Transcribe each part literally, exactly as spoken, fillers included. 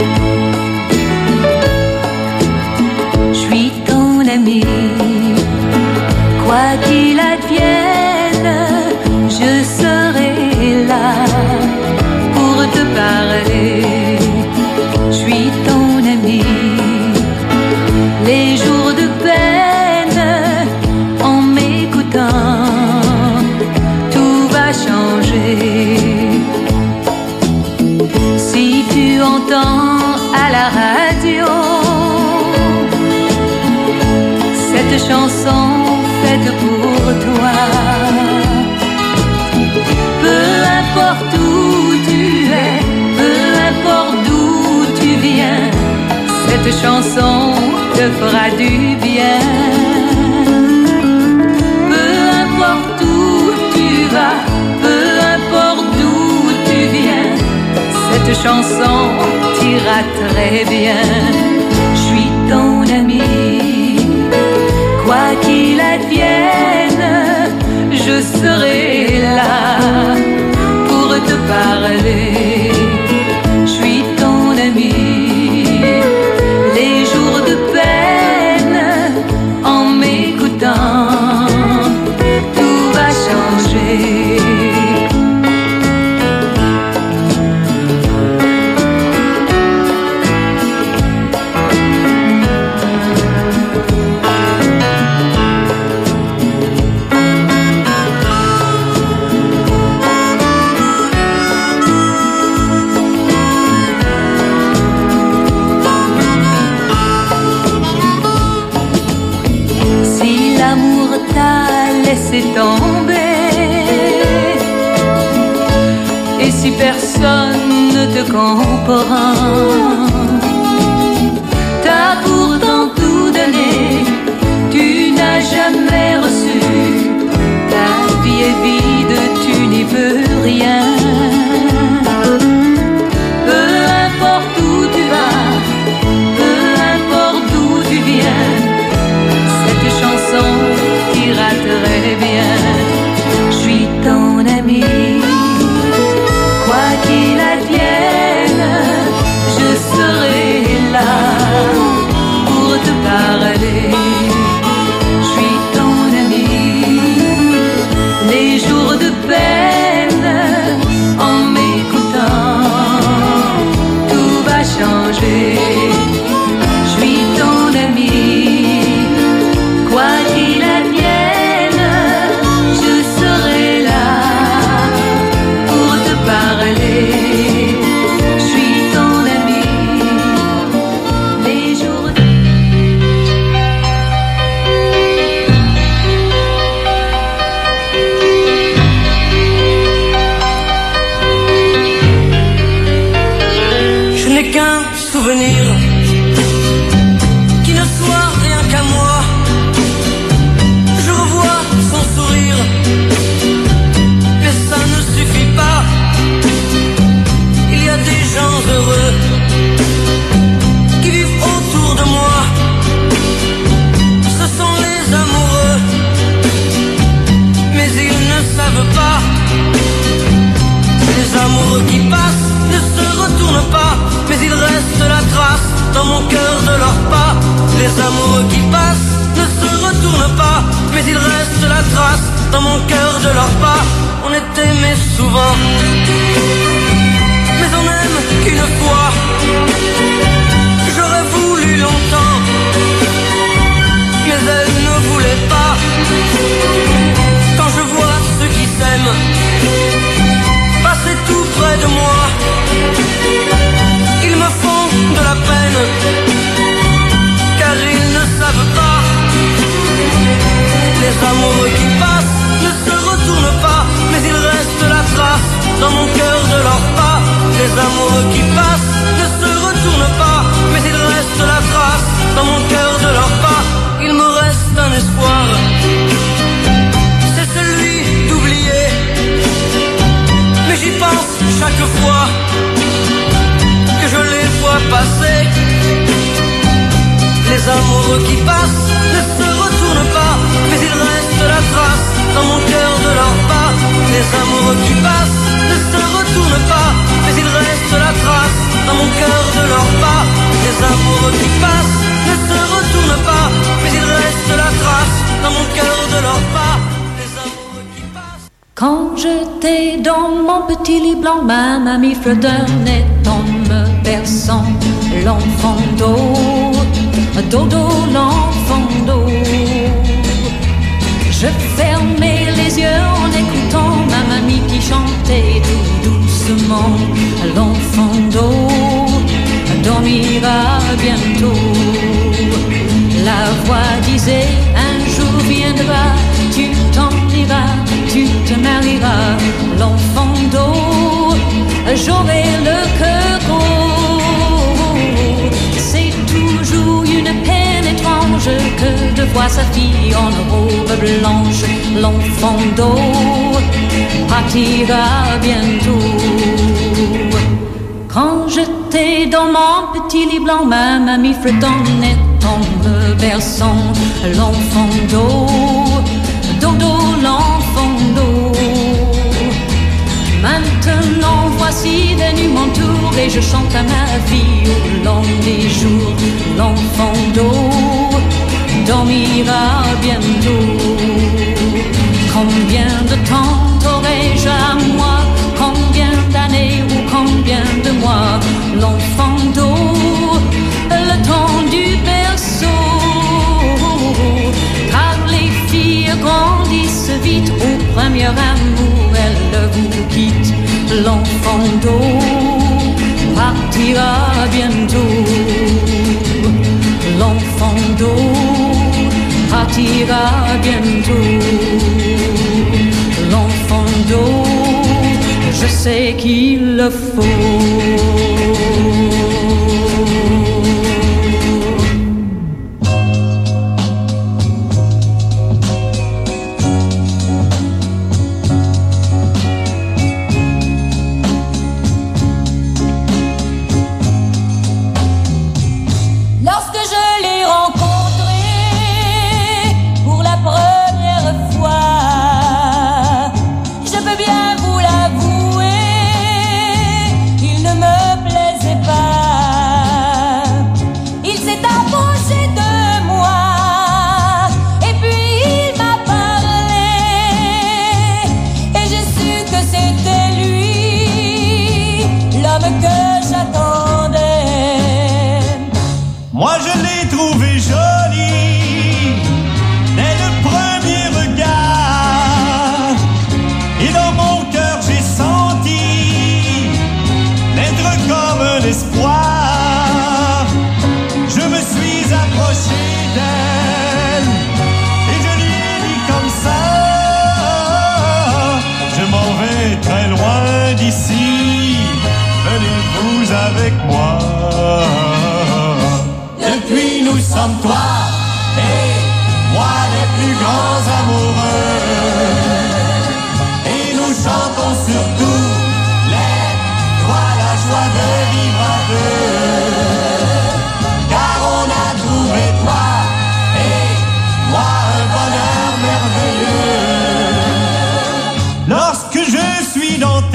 Je suis ton ami, quoi qu'il advienne, je serai là pour te parler. Je suis ton ami, les jours de peine, en m'écoutant, tout va changer. Si tu entends à la radio cette chanson faite pour toi, peu importe où tu es, peu importe d'où tu viens, cette chanson te fera du bien. Peu importe où tu vas, peu importe d'où tu viens, cette chanson t'ira très bien. Je suis ton ami, quoi qu'il advienne, je serai là pour te parler. Je suis ton ami, les jours de peine, en m'écoutant, tout va changer. Laissez tomber, et si personne ne te comprend, t'as pourtant tout donné, tu n'as jamais reçu, ta vie est vide, tu n'y peux rien. Peu importe où tu vas, peu importe d'où tu viens, cette chanson t'ira très bien. Je suis ton ami, quoi qu'il advienne, je serai là pour te parler. Je suis ton ami, les jours de peine, en m'écoutant, tout va changer. Je suis ton ami, quoi qu'il advienne, je serai là pour te parler. Je suis ton ami, les jours de... Je n'ai qu'un souvenir qui ne soit rien qu'à moi. Je revois son sourire, mais ça ne suffit pas. Il y a des gens heureux qui vivent autour de moi. Ce sont les amoureux, mais ils ne savent pas. Les amoureux qui passent ne se retournent pas, mais il reste la trace dans mon cœur de leurs pas. Les amoureux qui passent ne se retournent pas, mais il reste la trace dans mon cœur de leurs pas. On est aimé souvent, mais on n'aime qu'une fois. J'aurais voulu longtemps, mais elle ne voulait pas. Quand je vois ceux qui s'aiment passer tout près de moi, ils me font de la peine, car ils ne savent pas. Les amoureux qui passent ne se retournent pas, mais il reste la trace dans mon cœur de leurs pas. Les amoureux qui passent ne se retournent pas, mais il reste la trace dans mon cœur de leurs pas. Il me reste un espoir, c'est celui d'oublier, mais j'y pense chaque fois que je les vois passer. Les amoureux qui passent ne se retournent pas, mais il reste la trace dans mon cœur de leurs pas. Les amoureux qui passent ne se retournent pas, mais il reste la trace dans mon cœur de leurs pas. amoureux qui passent ne se retournent pas, mais il reste la trace dans mon cœur de leurs pas. Les amoureux qui passent. Quand j'étais dans mon petit lit blanc, ma mamie fredonnait en me berçant l'enfant d'eau, dodo l'enfant d'eau. Je fermais les yeux en écoutant ma mamie qui chantait tout doucement. L'enfant d'eau dormira bientôt. La voix disait un jour viendra, tu t'en iras, tu te marieras. L'enfant d'eau, j'aurai le cœur gros. C'est toujours une peine étrange que de voir sa fille en robe blanche. L'enfant d'eau partira bientôt. Quand j'étais dans mon petit lit blanc, ma mamie fredonnait en me berçant. L'enfant d'eau, dodo l'enfant d'eau. Maintenant voici venu mon tour et je chante à ma vie au long des jours. L'enfant d'eau dormira bientôt. Combien de temps t'aurais-je à moi? Combien d'années ou combien de mois? L'enfant d'eau, le temps du berceau. Car les filles grandissent vite, au premier amour elles vous quittent. L'enfant d'eau partira bientôt. L'enfant d'eau partira bientôt. L'enfant d'eau, je sais qu'il le faut. Avec moi. Depuis nous sommes toi et moi les plus grands amoureux. Et nous chantons surtout les droits, la joie de vivre à deux. Car on a trouvé toi et moi un bonheur merveilleux. Lorsque je suis dans tes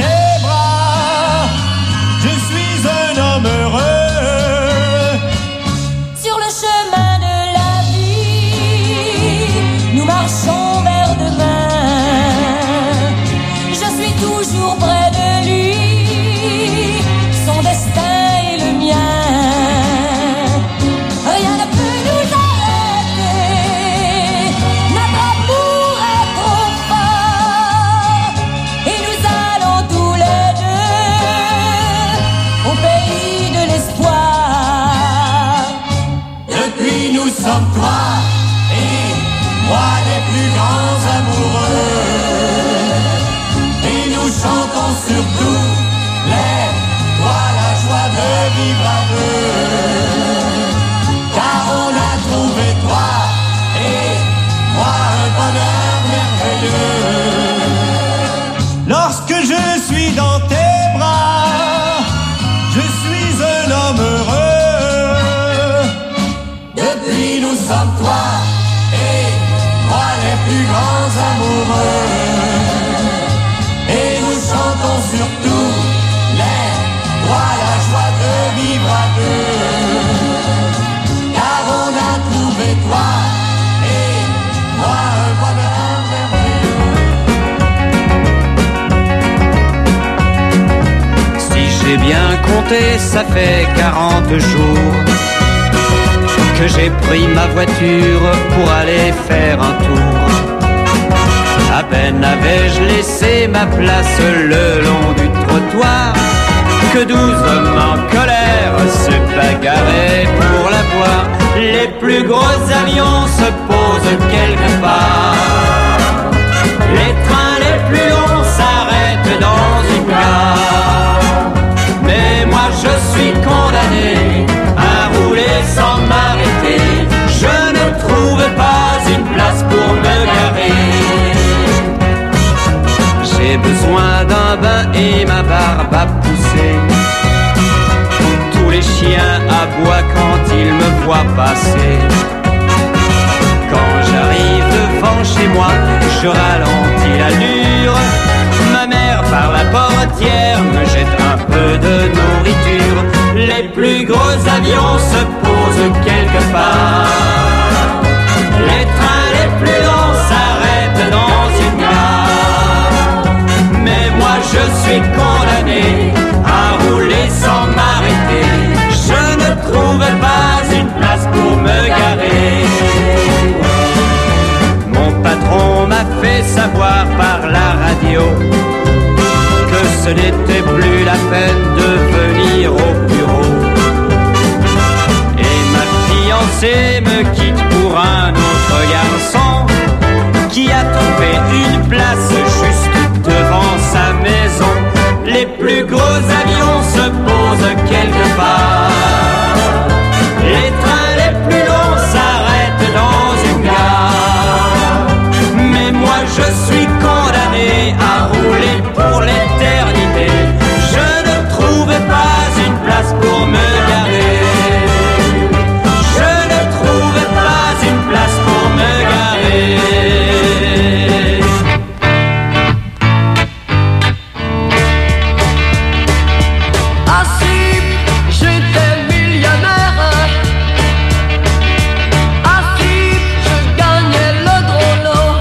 surtout les droits, la joie de vivre à deux. Car on a trouvé toi et moi un bonheur merveilleux. Lorsque je suis dans tes bras, je suis un homme heureux. Depuis nous sommes toi et moi les plus grands amoureux. Et nous chantons surtout les droits, la joie de vivre à deux. compter, ça fait quarante jours que j'ai pris ma voiture pour aller faire un tour. À peine avais-je laissé ma place le long du trottoir que douze hommes en colère se bagarraient pour la voir. Les plus gros avions se posent quelque part. Les trains les plus longs s'arrêtent dans une gare. Mais moi je suis condamné à rouler sans m'arrêter. Je ne trouve pas une place pour me garer. J'ai besoin d'un bain et ma barbe a poussé. Tous les chiens aboient quand ils me voient passer. Quand j'arrive devant chez moi, je ralentis l'allure. Ma mère par la portière me jette un peu de nourriture. Les plus gros avions se posent quelque part. Les trains les plus longs s'arrêtent dans une gare. Mais moi je suis condamné à rouler sans m'arrêter. Je ne trouve pas une place pour me garer. Mon patron m'a fait savoir par la radio que ce n'était plus la peine de venir au bureau. Et ma fiancée me quitte pour un autre garçon qui a trouvé une place juste devant sa maison. Les plus gros avions se posent quelque part. Les trains les plus longs s'arrêtent dans une gare. Mais moi je suis condamné à rouler pour l'éternité. Je ne trouve pas une place pour me garer. Je ne trouve pas une place pour me garer. Ah si j'étais millionnaire, ah si je gagnais le gros lot,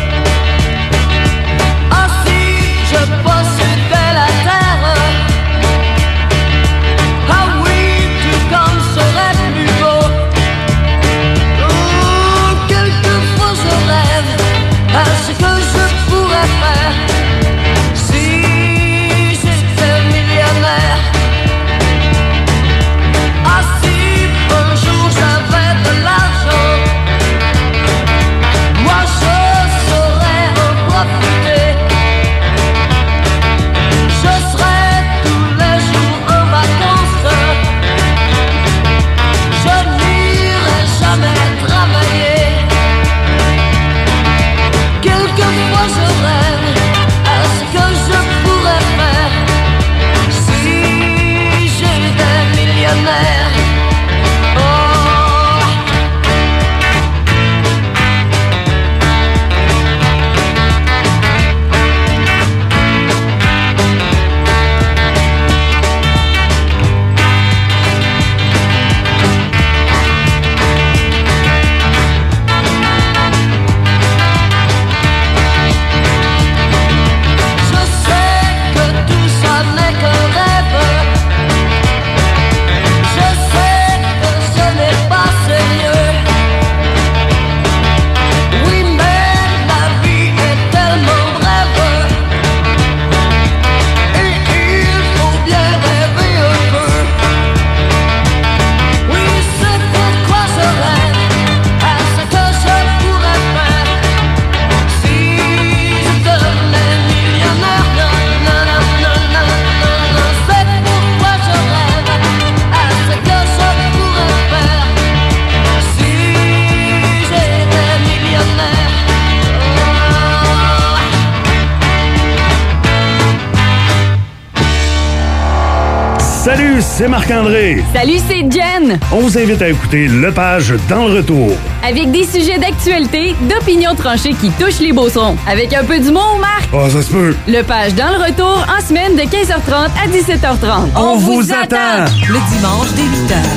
ah si je possédais la terre, ah oui tout comme serait plus beau. Oh, quelquefois je rêve à ce que je pourrais faire si j'étais millionnaire. Ah si un jour j'avais de l'argent, moi je saurais en profiter. Je serais tous les jours en vacances, je n'irais jamais travailler. Quelquefois je rêve à ce que je pourrais faire si j'étais millionnaire. Oh. Je sais que tout ça n'est qu'un rêve. Je sais que ce n'est pas sérieux. Oui, mais la vie est tellement brève et il faut bien rêver un peu. Oui, c'est pourquoi je rêve à ce que je pourrais faire si je devenais millionnaire. Non, non, non, non, non, non, non. C'est pourquoi je rêve à ce que je pourrais faire si j'étais millionnaire. Salut, c'est Marc-André. Salut, c'est Jen! On vous invite à écouter Le Page dans le retour. Avec des sujets d'actualité, d'opinions tranchées qui touchent les Beaucerons. Avec un peu d'humour, Marc! Ah, ça se peut. Le Page dans le retour en semaine de quinze heures trente à dix-sept heures trente. On vous attend. Le dimanche dès huit heures.